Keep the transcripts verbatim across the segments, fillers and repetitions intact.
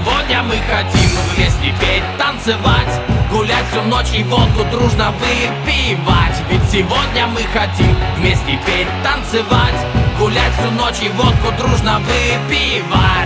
сегодня мы хотим вместе петь, танцевать, гулять всю ночь и водку дружно выпивать. Ведь сегодня мы хотим вместе петь, танцевать, гулять всю ночь и водку дружно выпивать.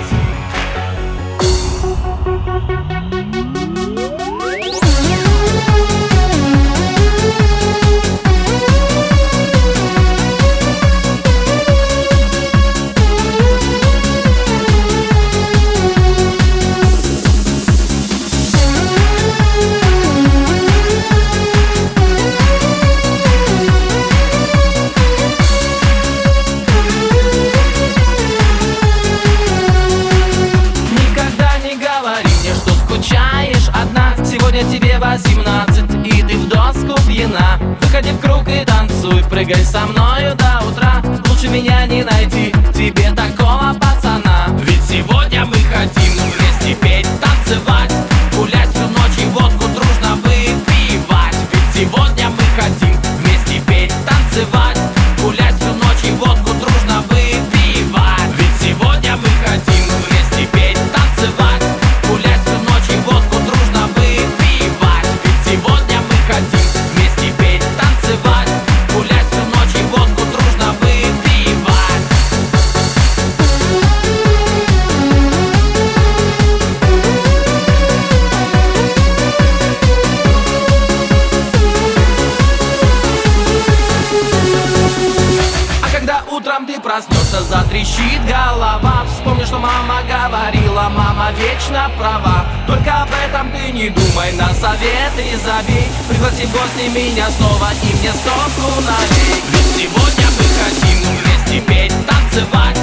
Сегодня тебе восемнадцать, и ты в доску пьяна. Выходи в круг и танцуй, прыгай со мною до утра. Лучше меня не найти, тебе такого пацана. Ведь сегодня мы хотим вместе петь, танцевать, гулять всю ночь и водку дружно выпивать. Ведь сегодня мы хотим вместе петь, танцевать, гулять всю ночь и водку дружно выпивать. Ведь сегодня мы хотим вместе петь, танцевать, гулять всю ночь и водку дружно выпивать. Сегодня мы хотим вместе петь, танцевать, гулять всю ночь и водку дружно выпивать. А когда утром ты проснешься, затрещит голова, вспомни, что мама говорила, мама вечно права. Только об этом ты не думай, на советы забей. Пригласи в гости меня снова и мне стопку налей. Ведь сегодня мы хотим вместе петь, танцевать,